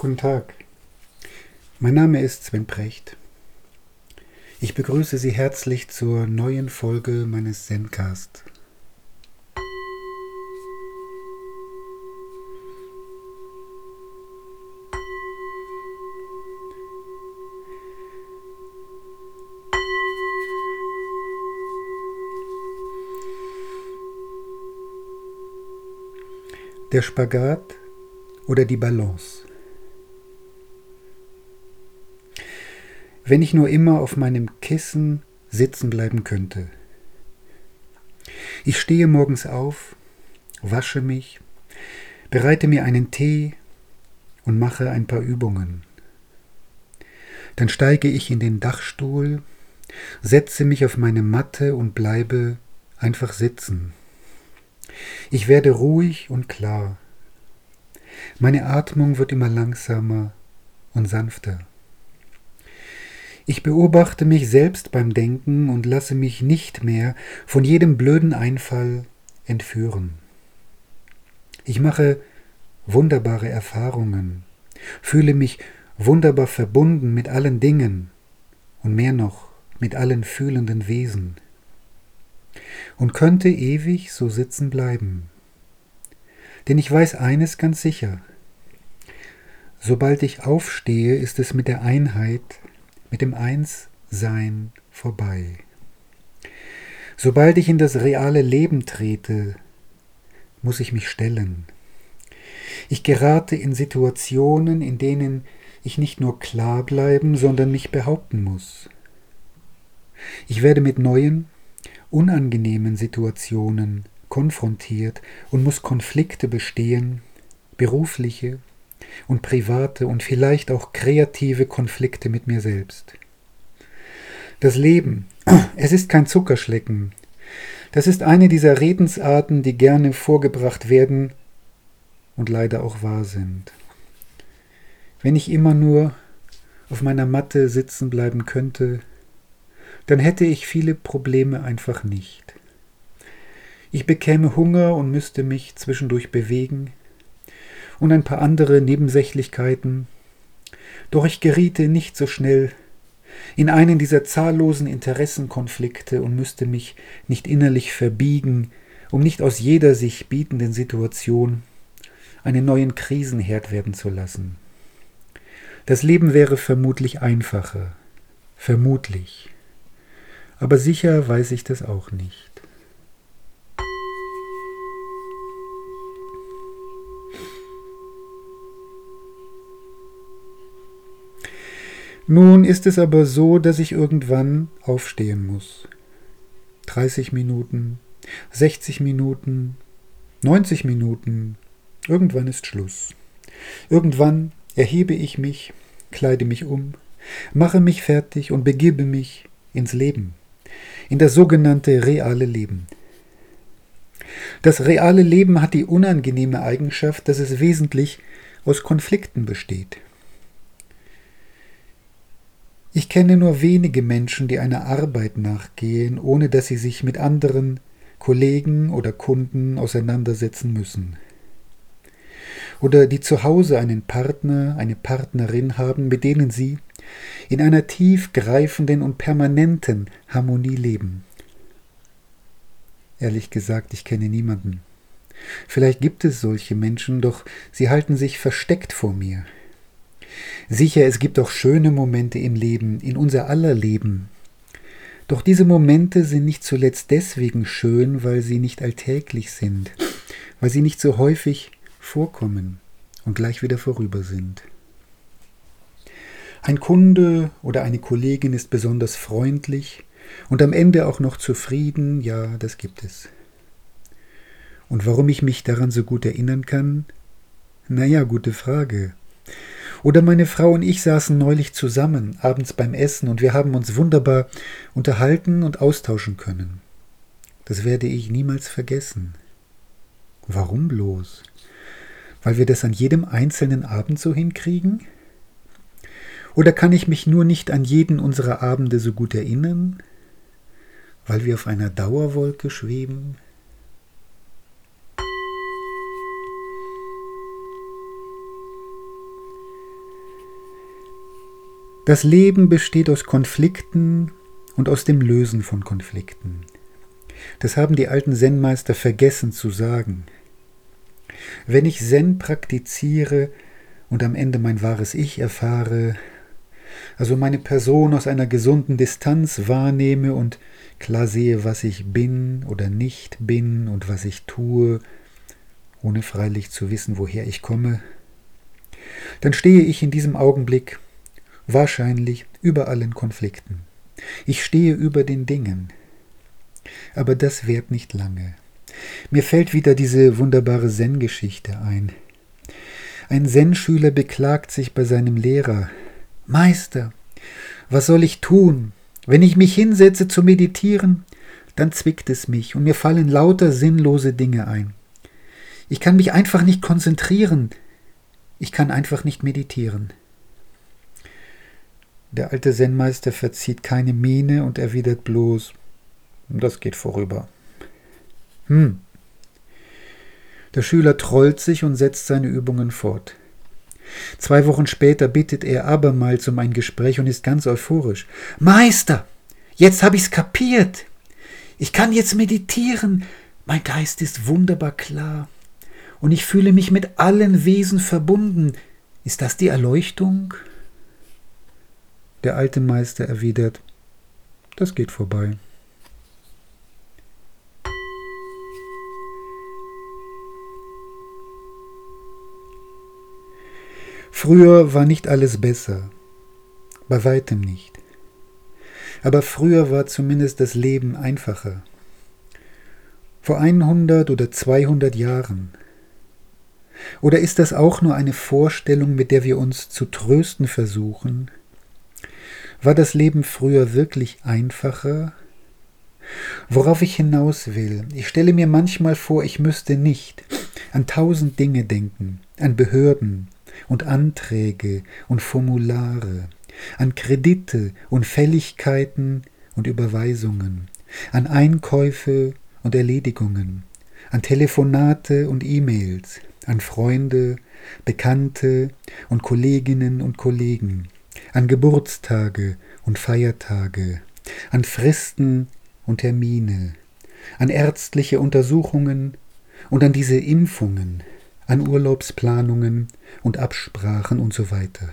Guten Tag, mein Name ist Sven Precht. Ich begrüße Sie herzlich zur neuen Folge meines Zencast. Der Spagat oder die Balance. Wenn ich nur immer auf meinem Kissen sitzen bleiben könnte. Ich stehe morgens auf, wasche mich, bereite mir einen Tee und mache ein paar Übungen. Dann steige ich in den Dachstuhl, setze mich auf meine Matte und bleibe einfach sitzen. Ich werde ruhig und klar. Meine Atmung wird immer langsamer und sanfter. Ich beobachte mich selbst beim Denken und lasse mich nicht mehr von jedem blöden Einfall entführen. Ich mache wunderbare Erfahrungen, fühle mich wunderbar verbunden mit allen Dingen und mehr noch mit allen fühlenden Wesen und könnte ewig so sitzen bleiben. Denn ich weiß eines ganz sicher: Sobald ich aufstehe, ist es mit der Einheit, mit dem Einssein vorbei. Sobald ich in das reale Leben trete, muss ich mich stellen. Ich gerate in Situationen, in denen ich nicht nur klar bleiben, sondern mich behaupten muss. Ich werde mit neuen, unangenehmen Situationen konfrontiert und muss Konflikte bestehen, berufliche und private und vielleicht auch kreative Konflikte mit mir selbst. Das Leben, es ist kein Zuckerschlecken. Das ist eine dieser Redensarten, die gerne vorgebracht werden und leider auch wahr sind. Wenn ich immer nur auf meiner Matte sitzen bleiben könnte, dann hätte ich viele Probleme einfach nicht. Ich bekäme Hunger und müsste mich zwischendurch bewegen und ein paar andere Nebensächlichkeiten, doch ich geriete nicht so schnell in einen dieser zahllosen Interessenkonflikte und müsste mich nicht innerlich verbiegen, um nicht aus jeder sich bietenden Situation einen neuen Krisenherd werden zu lassen. Das Leben wäre vermutlich einfacher, vermutlich, aber sicher weiß ich das auch nicht. Nun ist es aber so, dass ich irgendwann aufstehen muss. 30 Minuten, 60 Minuten, 90 Minuten, irgendwann ist Schluss. Irgendwann erhebe ich mich, kleide mich um, mache mich fertig und begebe mich ins Leben, in das sogenannte reale Leben. Das reale Leben hat die unangenehme Eigenschaft, dass es wesentlich aus Konflikten besteht. Ich kenne nur wenige Menschen, die einer Arbeit nachgehen, ohne dass sie sich mit anderen Kollegen oder Kunden auseinandersetzen müssen. Oder die zu Hause einen Partner, eine Partnerin haben, mit denen sie in einer tiefgreifenden und permanenten Harmonie leben. Ehrlich gesagt, ich kenne niemanden. Vielleicht gibt es solche Menschen, doch sie halten sich versteckt vor mir. Sicher, es gibt auch schöne Momente im Leben, in unser aller Leben. Doch diese Momente sind nicht zuletzt deswegen schön, weil sie nicht alltäglich sind, weil sie nicht so häufig vorkommen und gleich wieder vorüber sind. Ein Kunde oder eine Kollegin ist besonders freundlich und am Ende auch noch zufrieden, ja, das gibt es. Und warum ich mich daran so gut erinnern kann? Naja, gute Frage. Oder meine Frau und ich saßen neulich zusammen, abends beim Essen, und wir haben uns wunderbar unterhalten und austauschen können. Das werde ich niemals vergessen. Warum bloß? Weil wir das an jedem einzelnen Abend so hinkriegen? Oder kann ich mich nur nicht an jeden unserer Abende so gut erinnern? Weil wir auf einer Dauerwolke schweben? Das Leben besteht aus Konflikten und aus dem Lösen von Konflikten. Das haben die alten Zen-Meister vergessen zu sagen. Wenn ich Zen praktiziere und am Ende mein wahres Ich erfahre, also meine Person aus einer gesunden Distanz wahrnehme und klar sehe, was ich bin oder nicht bin und was ich tue, ohne freilich zu wissen, woher ich komme, dann stehe ich in diesem Augenblick wahrscheinlich über allen Konflikten. Ich stehe über den Dingen. Aber das währt nicht lange. Mir fällt wieder diese wunderbare Zen-Geschichte ein. Ein Zen-Schüler beklagt sich bei seinem Lehrer: Meister, was soll ich tun? Wenn ich mich hinsetze zu meditieren, dann zwickt es mich und mir fallen lauter sinnlose Dinge ein. Ich kann mich einfach nicht konzentrieren. Ich kann einfach nicht meditieren. Der alte Zen-Meister verzieht keine Miene und erwidert bloß: Das geht vorüber. Der Schüler trollt sich und setzt seine Übungen fort. 2 Wochen später bittet er abermals um ein Gespräch und ist ganz euphorisch. Meister, jetzt habe ich's kapiert. Ich kann jetzt meditieren. Mein Geist ist wunderbar klar. Und ich fühle mich mit allen Wesen verbunden. Ist das die Erleuchtung? Der alte Meister erwidert: Das geht vorbei. Früher war nicht alles besser, bei weitem nicht. Aber früher war zumindest das Leben einfacher. Vor 100 oder 200 Jahren. Oder ist das auch nur eine Vorstellung, mit der wir uns zu trösten versuchen? War das Leben früher wirklich einfacher? Worauf ich hinaus will: Ich stelle mir manchmal vor, ich müsste nicht an 1000 Dinge denken, an Behörden und Anträge und Formulare, an Kredite und Fälligkeiten und Überweisungen, an Einkäufe und Erledigungen, an Telefonate und E-Mails, an Freunde, Bekannte und Kolleginnen und Kollegen, an Geburtstage und Feiertage, an Fristen und Termine, an ärztliche Untersuchungen und an diese Impfungen, an Urlaubsplanungen und Absprachen und so weiter.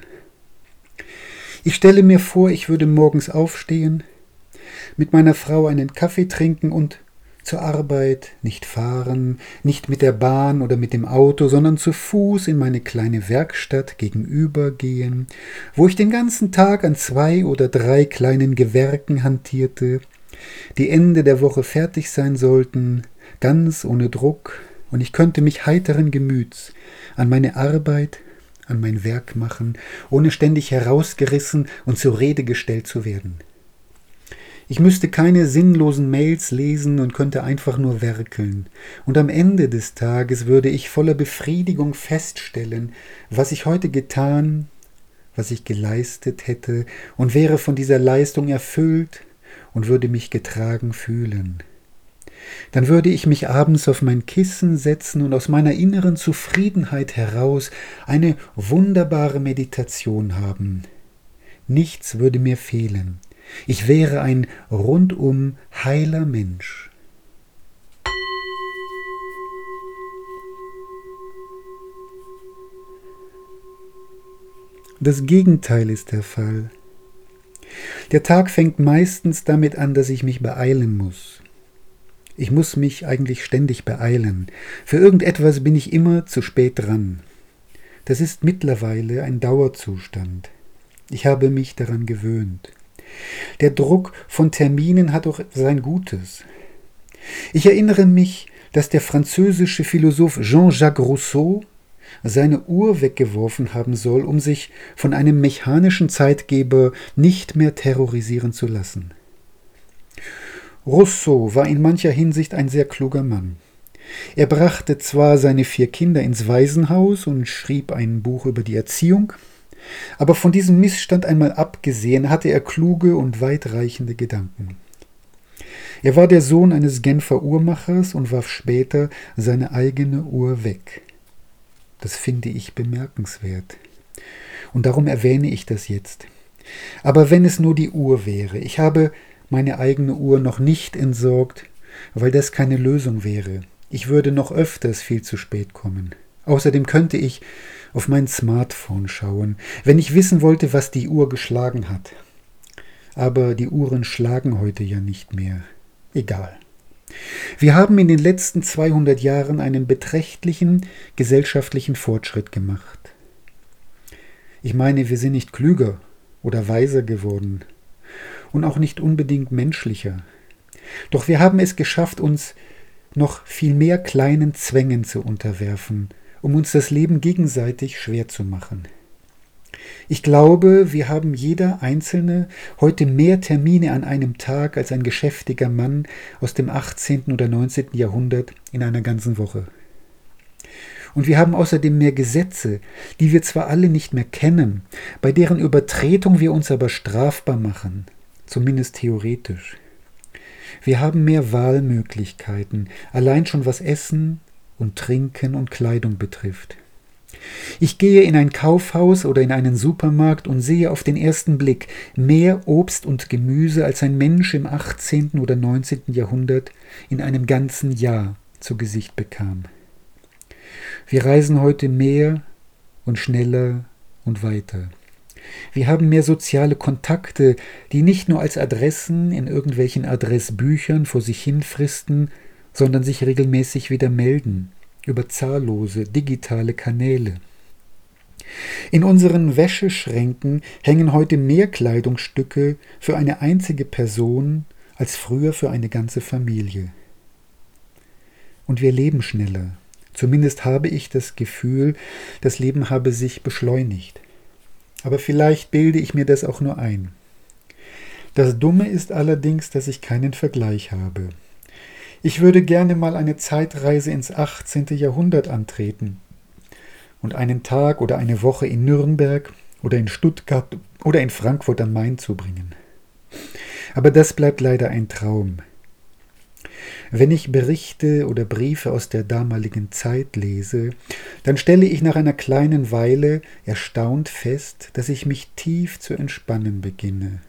Ich stelle mir vor, ich würde morgens aufstehen, mit meiner Frau einen Kaffee trinken und zur Arbeit nicht fahren, nicht mit der Bahn oder mit dem Auto, sondern zu Fuß in meine kleine Werkstatt gegenüber gehen, wo ich den ganzen Tag an 2 oder 3 kleinen Gewerken hantierte, die Ende der Woche fertig sein sollten, ganz ohne Druck, und ich könnte mich heiteren Gemüts an meine Arbeit, an mein Werk machen, ohne ständig herausgerissen und zur Rede gestellt zu werden. Ich müsste keine sinnlosen Mails lesen und könnte einfach nur werkeln. Und am Ende des Tages würde ich voller Befriedigung feststellen, was ich heute getan, was ich geleistet hätte, und wäre von dieser Leistung erfüllt und würde mich getragen fühlen. Dann würde ich mich abends auf mein Kissen setzen und aus meiner inneren Zufriedenheit heraus eine wunderbare Meditation haben. Nichts würde mir fehlen. Ich wäre ein rundum heiler Mensch. Das Gegenteil ist der Fall. Der Tag fängt meistens damit an, dass ich mich beeilen muss. Ich muss mich eigentlich ständig beeilen. Für irgendetwas bin ich immer zu spät dran. Das ist mittlerweile ein Dauerzustand. Ich habe mich daran gewöhnt. Der Druck von Terminen hat auch sein Gutes. Ich erinnere mich, dass der französische Philosoph Jean-Jacques Rousseau seine Uhr weggeworfen haben soll, um sich von einem mechanischen Zeitgeber nicht mehr terrorisieren zu lassen. Rousseau war in mancher Hinsicht ein sehr kluger Mann. Er brachte zwar seine 4 Kinder ins Waisenhaus und schrieb ein Buch über die Erziehung, aber von diesem Missstand einmal abgesehen hatte er kluge und weitreichende Gedanken. Er war der Sohn eines Genfer Uhrmachers und warf später seine eigene Uhr weg. Das finde ich bemerkenswert. Und darum erwähne ich das jetzt. Aber wenn es nur die Uhr wäre, ich habe meine eigene Uhr noch nicht entsorgt, weil das keine Lösung wäre. Ich würde noch öfters viel zu spät kommen. Außerdem könnte ich auf mein Smartphone schauen, wenn ich wissen wollte, was die Uhr geschlagen hat. Aber die Uhren schlagen heute ja nicht mehr. Egal. Wir haben in den letzten 200 Jahren einen beträchtlichen gesellschaftlichen Fortschritt gemacht. Ich meine, wir sind nicht klüger oder weiser geworden und auch nicht unbedingt menschlicher. Doch wir haben es geschafft, uns noch viel mehr kleinen Zwängen zu unterwerfen, um uns das Leben gegenseitig schwer zu machen. Ich glaube, wir haben jeder Einzelne heute mehr Termine an einem Tag als ein geschäftiger Mann aus dem 18. oder 19. Jahrhundert in einer ganzen Woche. Und wir haben außerdem mehr Gesetze, die wir zwar alle nicht mehr kennen, bei deren Übertretung wir uns aber strafbar machen, zumindest theoretisch. Wir haben mehr Wahlmöglichkeiten, allein schon was Essen und Trinken und Kleidung betrifft. Ich gehe in ein Kaufhaus oder in einen Supermarkt und sehe auf den ersten Blick mehr Obst und Gemüse, als ein Mensch im 18. oder 19. Jahrhundert in einem ganzen Jahr zu Gesicht bekam. Wir reisen heute mehr und schneller und weiter. Wir haben mehr soziale Kontakte, die nicht nur als Adressen in irgendwelchen Adressbüchern vor sich hin fristen, sondern sich regelmäßig wieder melden, über zahllose digitale Kanäle. In unseren Wäscheschränken hängen heute mehr Kleidungsstücke für eine einzige Person als früher für eine ganze Familie. Und wir leben schneller. Zumindest habe ich das Gefühl, das Leben habe sich beschleunigt. Aber vielleicht bilde ich mir das auch nur ein. Das Dumme ist allerdings, dass ich keinen Vergleich habe. Ich würde gerne mal eine Zeitreise ins 18. Jahrhundert antreten und einen Tag oder eine Woche in Nürnberg oder in Stuttgart oder in Frankfurt am Main zubringen. Aber das bleibt leider ein Traum. Wenn ich Berichte oder Briefe aus der damaligen Zeit lese, dann stelle ich nach einer kleinen Weile erstaunt fest, dass ich mich tief zu entspannen beginne.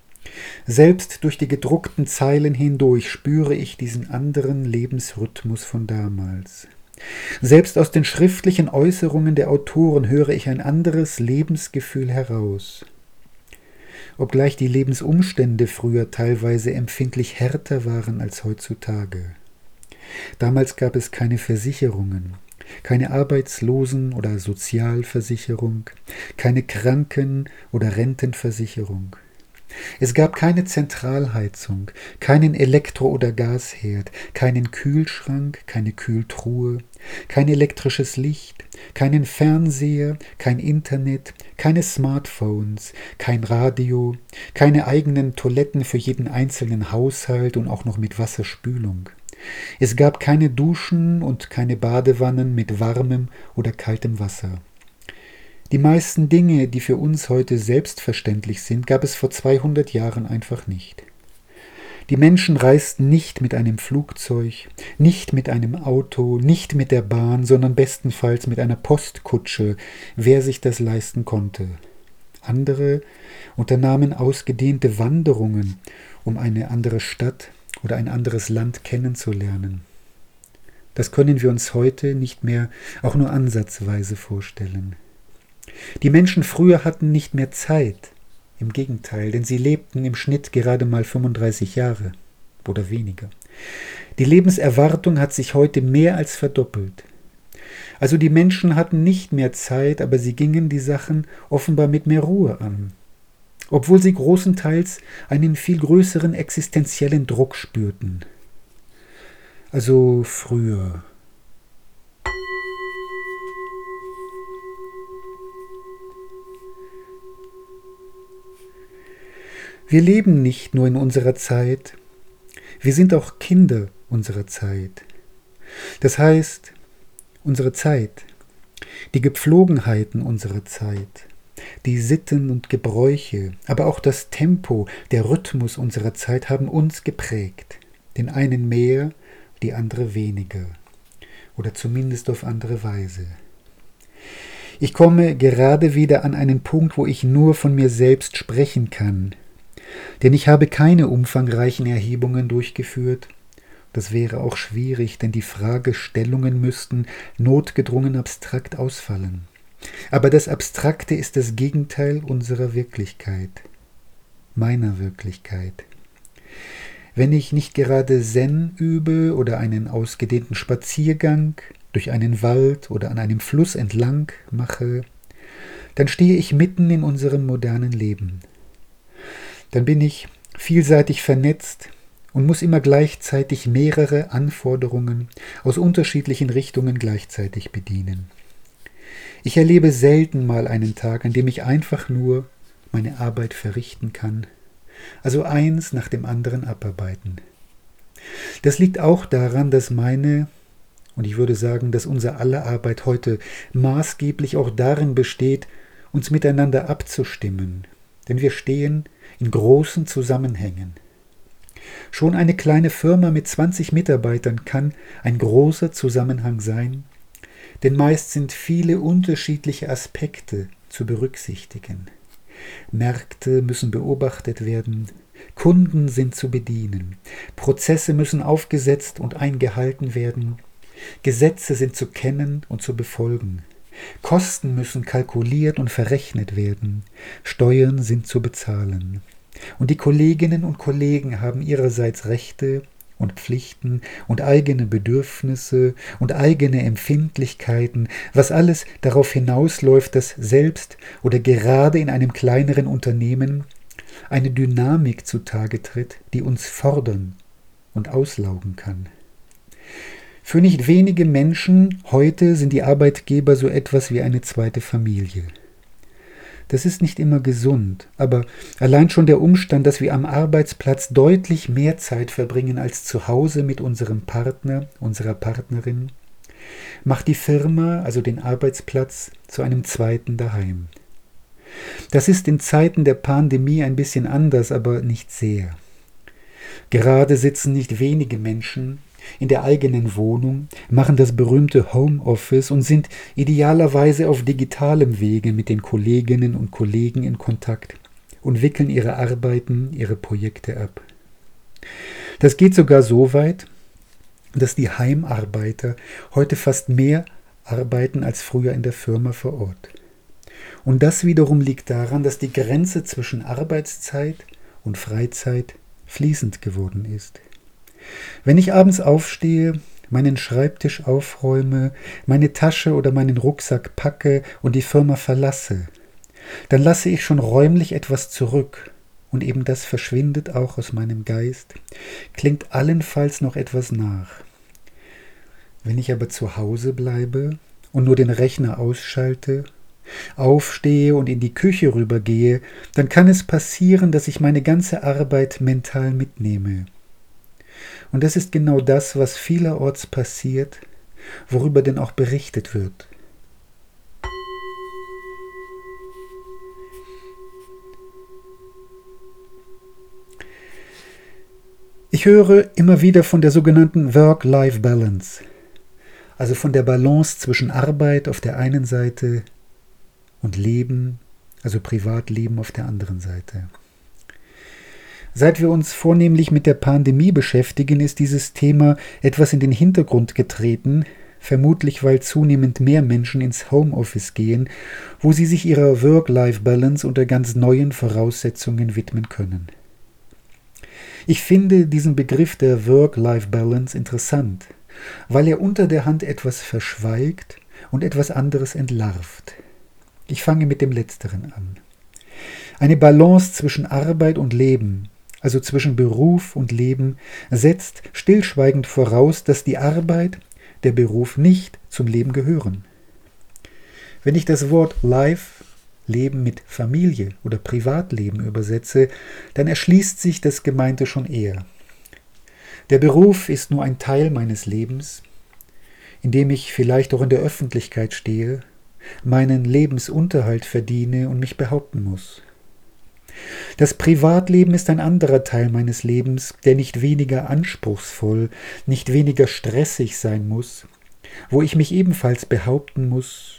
Selbst durch die gedruckten Zeilen hindurch spüre ich diesen anderen Lebensrhythmus von damals. Selbst aus den schriftlichen Äußerungen der Autoren höre ich ein anderes Lebensgefühl heraus. Obgleich die Lebensumstände früher teilweise empfindlich härter waren als heutzutage. Damals gab es keine Versicherungen, keine Arbeitslosen- oder Sozialversicherung, keine Kranken- oder Rentenversicherung. Es gab keine Zentralheizung, keinen Elektro- oder Gasherd, keinen Kühlschrank, keine Kühltruhe, kein elektrisches Licht, keinen Fernseher, kein Internet, keine Smartphones, kein Radio, keine eigenen Toiletten für jeden einzelnen Haushalt und auch noch mit Wasserspülung. Es gab keine Duschen und keine Badewannen mit warmem oder kaltem Wasser. Die meisten Dinge, die für uns heute selbstverständlich sind, gab es vor 200 Jahren einfach nicht. Die Menschen reisten nicht mit einem Flugzeug, nicht mit einem Auto, nicht mit der Bahn, sondern bestenfalls mit einer Postkutsche, wer sich das leisten konnte. Andere unternahmen ausgedehnte Wanderungen, um eine andere Stadt oder ein anderes Land kennenzulernen. Das können wir uns heute nicht mehr auch nur ansatzweise vorstellen. Die Menschen früher hatten nicht mehr Zeit, im Gegenteil, denn sie lebten im Schnitt gerade mal 35 Jahre oder weniger. Die Lebenserwartung hat sich heute mehr als verdoppelt. Also die Menschen hatten nicht mehr Zeit, aber sie gingen die Sachen offenbar mit mehr Ruhe an, obwohl sie großenteils einen viel größeren existenziellen Druck spürten. Also früher. Wir leben nicht nur in unserer Zeit, wir sind auch Kinder unserer Zeit. Das heißt, unsere Zeit, die Gepflogenheiten unserer Zeit, die Sitten und Gebräuche, aber auch das Tempo, der Rhythmus unserer Zeit haben uns geprägt. Den einen mehr, die andere weniger. Oder zumindest auf andere Weise. Ich komme gerade wieder an einen Punkt, wo ich nur von mir selbst sprechen kann. Denn ich habe keine umfangreichen Erhebungen durchgeführt. Das wäre auch schwierig, denn die Fragestellungen müssten notgedrungen abstrakt ausfallen. Aber das Abstrakte ist das Gegenteil unserer Wirklichkeit, meiner Wirklichkeit. Wenn ich nicht gerade Zen übe oder einen ausgedehnten Spaziergang durch einen Wald oder an einem Fluss entlang mache, dann stehe ich mitten in unserem modernen Leben. Dann bin ich vielseitig vernetzt und muss immer gleichzeitig mehrere Anforderungen aus unterschiedlichen Richtungen gleichzeitig bedienen. Ich erlebe selten mal einen Tag, an dem ich einfach nur meine Arbeit verrichten kann, also eins nach dem anderen abarbeiten. Das liegt auch daran, dass meine, und ich würde sagen, dass unser aller Arbeit heute maßgeblich auch darin besteht, uns miteinander abzustimmen, denn wir stehen in großen Zusammenhängen. Schon eine kleine Firma mit 20 Mitarbeitern kann ein großer Zusammenhang sein, denn meist sind viele unterschiedliche Aspekte zu berücksichtigen. Märkte müssen beobachtet werden, Kunden sind zu bedienen, Prozesse müssen aufgesetzt und eingehalten werden, Gesetze sind zu kennen und zu befolgen, Kosten müssen kalkuliert und verrechnet werden, Steuern sind zu bezahlen. Und die Kolleginnen und Kollegen haben ihrerseits Rechte und Pflichten und eigene Bedürfnisse und eigene Empfindlichkeiten, was alles darauf hinausläuft, dass selbst oder gerade in einem kleineren Unternehmen eine Dynamik zutage tritt, die uns fordern und auslaugen kann. Für nicht wenige Menschen heute sind die Arbeitgeber so etwas wie eine zweite Familie. Das ist nicht immer gesund, aber allein schon der Umstand, dass wir am Arbeitsplatz deutlich mehr Zeit verbringen als zu Hause mit unserem Partner, unserer Partnerin, macht die Firma, also den Arbeitsplatz, zu einem zweiten Daheim. Das ist in Zeiten der Pandemie ein bisschen anders, aber nicht sehr. Gerade sitzen nicht wenige Menschen in der eigenen Wohnung, machen das berühmte Homeoffice und sind idealerweise auf digitalem Wege mit den Kolleginnen und Kollegen in Kontakt und wickeln ihre Arbeiten, ihre Projekte ab. Das geht sogar so weit, dass die Heimarbeiter heute fast mehr arbeiten als früher in der Firma vor Ort. Und das wiederum liegt daran, dass die Grenze zwischen Arbeitszeit und Freizeit fließend geworden ist. Wenn ich abends aufstehe, meinen Schreibtisch aufräume, meine Tasche oder meinen Rucksack packe und die Firma verlasse, dann lasse ich schon räumlich etwas zurück und eben das verschwindet auch aus meinem Geist, klingt allenfalls noch etwas nach. Wenn ich aber zu Hause bleibe und nur den Rechner ausschalte, aufstehe und in die Küche rübergehe, dann kann es passieren, dass ich meine ganze Arbeit mental mitnehme. Und das ist genau das, was vielerorts passiert, worüber denn auch berichtet wird. Ich höre immer wieder von der sogenannten Work-Life-Balance, also von der Balance zwischen Arbeit auf der einen Seite und Leben, also Privatleben auf der anderen Seite. Seit wir uns vornehmlich mit der Pandemie beschäftigen, ist dieses Thema etwas in den Hintergrund getreten, vermutlich weil zunehmend mehr Menschen ins Homeoffice gehen, wo sie sich ihrer Work-Life-Balance unter ganz neuen Voraussetzungen widmen können. Ich finde diesen Begriff der Work-Life-Balance interessant, weil er unter der Hand etwas verschweigt und etwas anderes entlarvt. Ich fange mit dem Letzteren an. Eine Balance zwischen Arbeit und Leben, also zwischen Beruf und Leben, setzt stillschweigend voraus, dass die Arbeit, der Beruf nicht zum Leben gehören. Wenn ich das Wort Life, Leben mit Familie oder Privatleben übersetze, dann erschließt sich das Gemeinte schon eher. Der Beruf ist nur ein Teil meines Lebens, in dem ich vielleicht auch in der Öffentlichkeit stehe, meinen Lebensunterhalt verdiene und mich behaupten muss. Das Privatleben ist ein anderer Teil meines Lebens, der nicht weniger anspruchsvoll, nicht weniger stressig sein muss, wo ich mich ebenfalls behaupten muss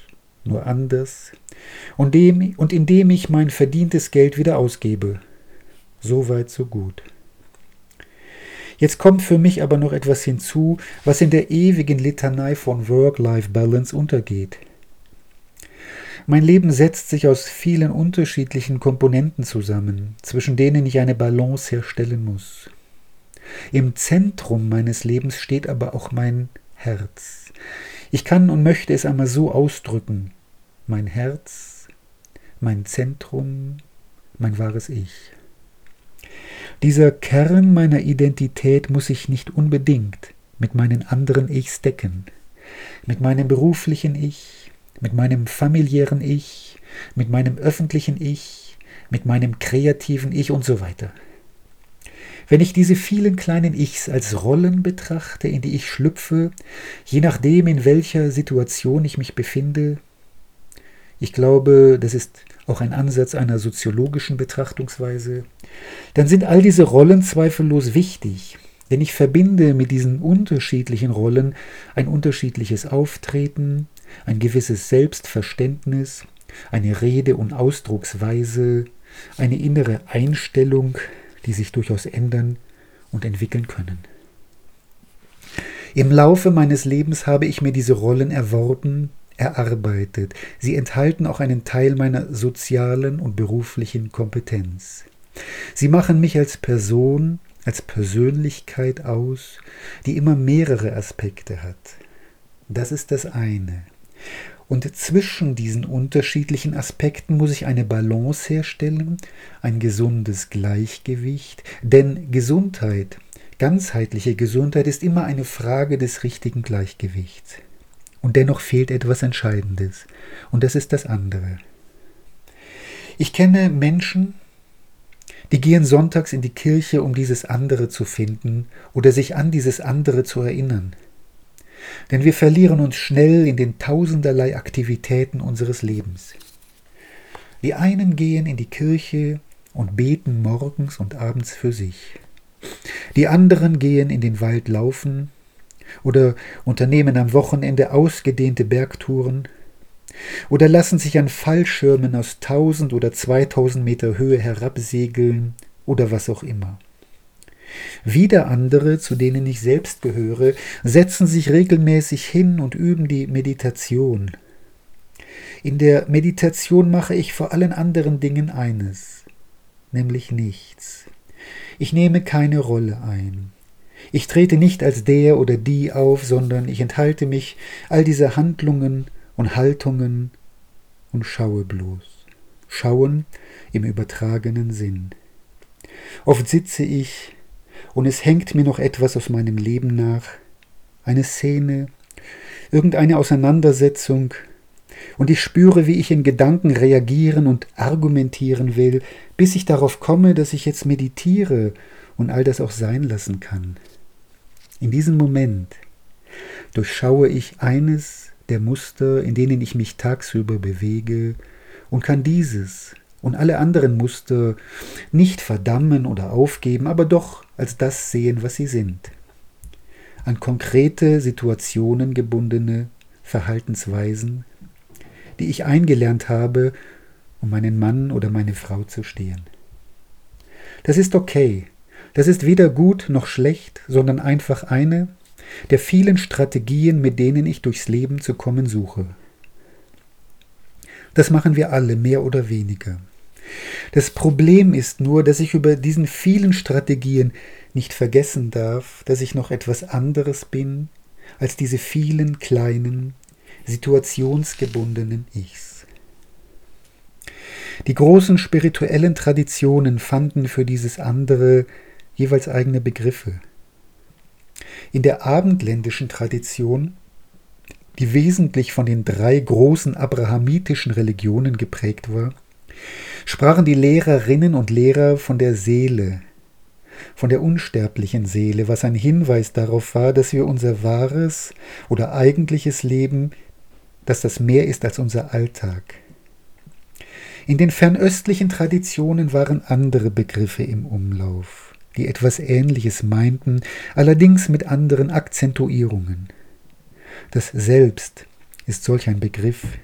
nur anders, und indem ich mein verdientes Geld wieder ausgebe. So weit, so gut. Jetzt kommt für mich aber noch etwas hinzu, was in der ewigen Litanei von Work-Life-Balance untergeht. Mein Leben setzt sich aus vielen unterschiedlichen Komponenten zusammen, zwischen denen ich eine Balance herstellen muss. Im Zentrum meines Lebens steht aber auch mein Herz. Ich kann und möchte es einmal so ausdrücken. Mein Herz, mein Zentrum, mein wahres Ich. Dieser Kern meiner Identität muss sich nicht unbedingt mit meinen anderen Ichs decken. Mit meinem beruflichen Ich, mit meinem familiären Ich, mit meinem öffentlichen Ich, mit meinem kreativen Ich und so weiter. Wenn ich diese vielen kleinen Ichs als Rollen betrachte, in die ich schlüpfe, je nachdem, in welcher Situation ich mich befinde, ich glaube, das ist auch ein Ansatz einer soziologischen Betrachtungsweise, dann sind all diese Rollen zweifellos wichtig, denn ich verbinde mit diesen unterschiedlichen Rollen ein unterschiedliches Auftreten, ein gewisses Selbstverständnis, eine Rede- und Ausdrucksweise, eine innere Einstellung, die sich durchaus ändern und entwickeln können. Im Laufe meines Lebens habe ich mir diese Rollen erworben, erarbeitet. Sie enthalten auch einen Teil meiner sozialen und beruflichen Kompetenz. Sie machen mich als Person, als Persönlichkeit aus, die immer mehrere Aspekte hat. Das ist das eine. Und zwischen diesen unterschiedlichen Aspekten muss ich eine Balance herstellen, ein gesundes Gleichgewicht, denn Gesundheit, ganzheitliche Gesundheit ist immer eine Frage des richtigen Gleichgewichts. Und dennoch fehlt etwas Entscheidendes, und das ist das andere. Ich kenne Menschen, die gehen sonntags in die Kirche, um dieses andere zu finden oder sich an dieses andere zu erinnern. Denn wir verlieren uns schnell in den tausenderlei Aktivitäten unseres Lebens. Die einen gehen in die Kirche und beten morgens und abends für sich. Die anderen gehen in den Wald laufen oder unternehmen am Wochenende ausgedehnte Bergtouren oder lassen sich an Fallschirmen aus 1000 oder 2000 Meter Höhe herabsegeln oder was auch immer. Wieder andere, zu denen ich selbst gehöre, setzen sich regelmäßig hin und üben die Meditation. In der Meditation mache ich vor allen anderen Dingen eines, nämlich nichts. Ich nehme keine Rolle ein. Ich trete nicht als der oder die auf, sondern ich enthalte mich all dieser Handlungen und Haltungen und schaue bloß. Schauen im übertragenen Sinn. Oft sitze ich und es hängt mir noch etwas aus meinem Leben nach, eine Szene, irgendeine Auseinandersetzung, und ich spüre, wie ich in Gedanken reagieren und argumentieren will, bis ich darauf komme, dass ich jetzt meditiere und all das auch sein lassen kann. In diesem Moment durchschaue ich eines der Muster, in denen ich mich tagsüber bewege, und kann dieses und alle anderen Muster nicht verdammen oder aufgeben, aber doch als das sehen, was sie sind. An konkrete Situationen gebundene Verhaltensweisen, die ich eingelernt habe, um meinen Mann oder meine Frau zu stehen. Das ist okay. Das ist weder gut noch schlecht, sondern einfach eine der vielen Strategien, mit denen ich durchs Leben zu kommen suche. Das machen wir alle, mehr oder weniger. Das Problem ist nur, dass ich über diesen vielen Strategien nicht vergessen darf, dass ich noch etwas anderes bin als diese vielen kleinen, situationsgebundenen Ichs. Die großen spirituellen Traditionen fanden für dieses andere jeweils eigene Begriffe. In der abendländischen Tradition, die wesentlich von den 3 großen abrahamitischen Religionen geprägt war, sprachen die Lehrerinnen und Lehrer von der Seele, von der unsterblichen Seele, was ein Hinweis darauf war, dass wir unser wahres oder eigentliches Leben, dass das mehr ist als unser Alltag. In den fernöstlichen Traditionen waren andere Begriffe im Umlauf, die etwas Ähnliches meinten, allerdings mit anderen Akzentuierungen. Das Selbst ist solch ein Begriff.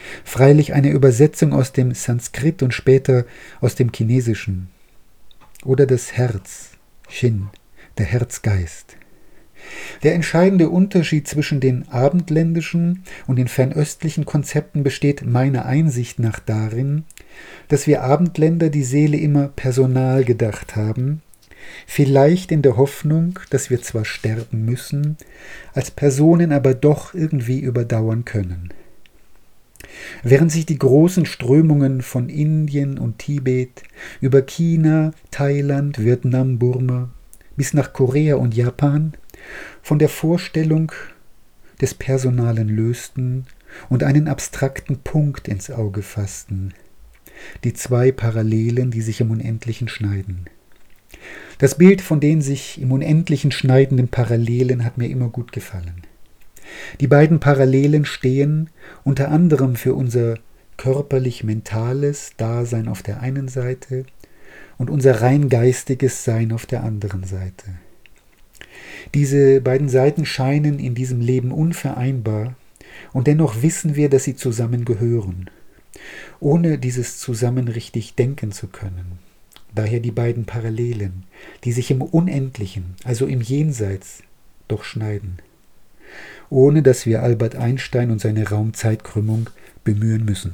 Freilich eine Übersetzung aus dem Sanskrit und später aus dem Chinesischen. Oder das Herz, Shin, der Herzgeist. Der entscheidende Unterschied zwischen den abendländischen und den fernöstlichen Konzepten besteht meiner Einsicht nach darin, dass wir Abendländer die Seele immer personal gedacht haben, vielleicht in der Hoffnung, dass wir zwar sterben müssen, als Personen aber doch irgendwie überdauern können. Während sich die großen Strömungen von Indien und Tibet über China, Thailand, Vietnam, Burma bis nach Korea und Japan von der Vorstellung des Personalen lösten und einen abstrakten Punkt ins Auge fassten, die zwei Parallelen, die sich im Unendlichen schneiden. Das Bild von den sich im Unendlichen schneidenden Parallelen hat mir immer gut gefallen. Die beiden Parallelen stehen unter anderem für unser körperlich-mentales Dasein auf der einen Seite und unser rein geistiges Sein auf der anderen Seite. Diese beiden Seiten scheinen in diesem Leben unvereinbar und dennoch wissen wir, dass sie zusammengehören, ohne dieses zusammen richtig denken zu können. Daher die beiden Parallelen, die sich im Unendlichen, also im Jenseits, doch schneiden, ohne dass wir Albert Einstein und seine Raumzeitkrümmung bemühen müssen.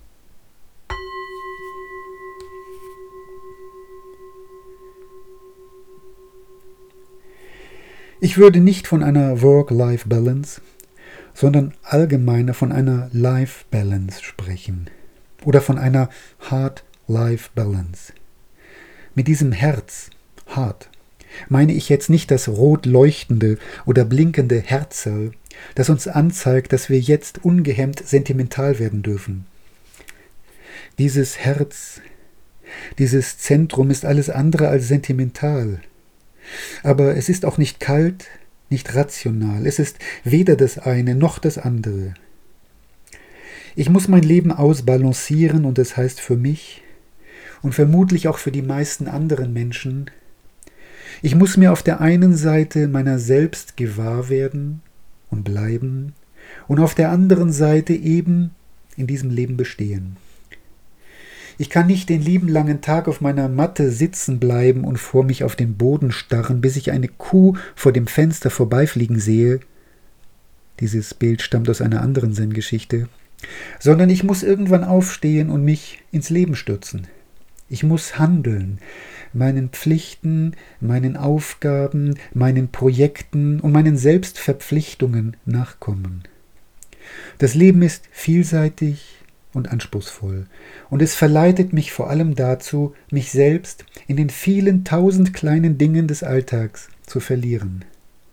Ich würde nicht von einer Work-Life-Balance, sondern allgemeiner von einer Life-Balance sprechen oder von einer Heart-Life-Balance. Mit diesem Herz, Heart, meine ich jetzt nicht das rot leuchtende oder blinkende Herzerl, das uns anzeigt, dass wir jetzt ungehemmt sentimental werden dürfen. Dieses Herz, dieses Zentrum ist alles andere als sentimental. Aber es ist auch nicht kalt, nicht rational. Es ist weder das eine noch das andere. Ich muss mein Leben ausbalancieren und das heißt für mich und vermutlich auch für die meisten anderen Menschen, ich muss mir auf der einen Seite meiner selbst gewahr werden und bleiben und auf der anderen Seite eben in diesem Leben bestehen. Ich kann nicht den lieben langen Tag auf meiner Matte sitzen bleiben und vor mich auf den Boden starren, bis ich eine Kuh vor dem Fenster vorbeifliegen sehe. Dieses Bild stammt aus einer anderen Zen-Geschichte. Sondern ich muss irgendwann aufstehen und mich ins Leben stürzen. Ich muss handeln, meinen Pflichten, meinen Aufgaben, meinen Projekten und meinen Selbstverpflichtungen nachkommen. Das Leben ist vielseitig und anspruchsvoll. Und es verleitet mich vor allem dazu, mich selbst in den vielen tausend kleinen Dingen des Alltags zu verlieren.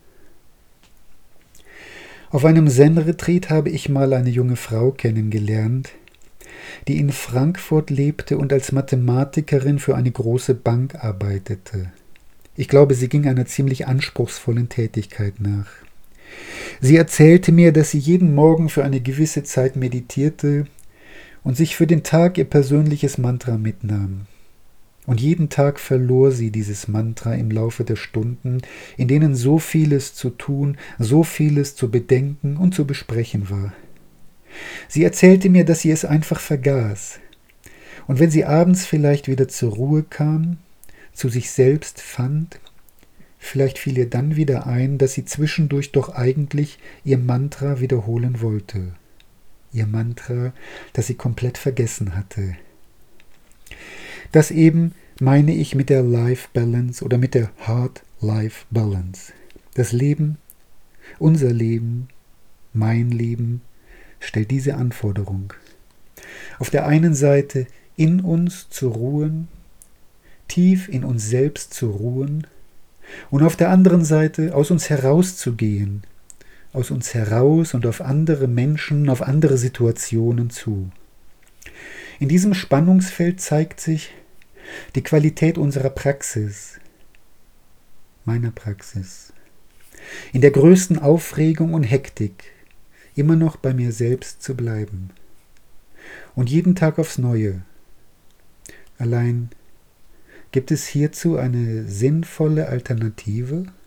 Auf einem Zen-Retreat habe ich mal eine junge Frau kennengelernt, die in Frankfurt lebte und als Mathematikerin für eine große Bank arbeitete. Ich glaube, sie ging einer ziemlich anspruchsvollen Tätigkeit nach. Sie erzählte mir, dass sie jeden Morgen für eine gewisse Zeit meditierte und sich für den Tag ihr persönliches Mantra mitnahm. Und jeden Tag verlor sie dieses Mantra im Laufe der Stunden, in denen so vieles zu tun, so vieles zu bedenken und zu besprechen war. Sie erzählte mir, dass sie es einfach vergaß. Und wenn sie abends vielleicht wieder zur Ruhe kam, zu sich selbst fand, vielleicht fiel ihr dann wieder ein, dass sie zwischendurch doch eigentlich ihr Mantra wiederholen wollte. Ihr Mantra, das sie komplett vergessen hatte. Das eben meine ich mit der Life Balance oder mit der Heart-Life Balance. Das Leben, unser Leben, mein Leben, stellt diese Anforderung. Auf der einen Seite in uns zu ruhen, tief in uns selbst zu ruhen und auf der anderen Seite aus uns herauszugehen, aus uns heraus und auf andere Menschen, auf andere Situationen zu. In diesem Spannungsfeld zeigt sich die Qualität unserer Praxis, meiner Praxis. In der größten Aufregung und Hektik immer noch bei mir selbst zu bleiben. Und jeden Tag aufs Neue. Allein gibt es hierzu eine sinnvolle Alternative?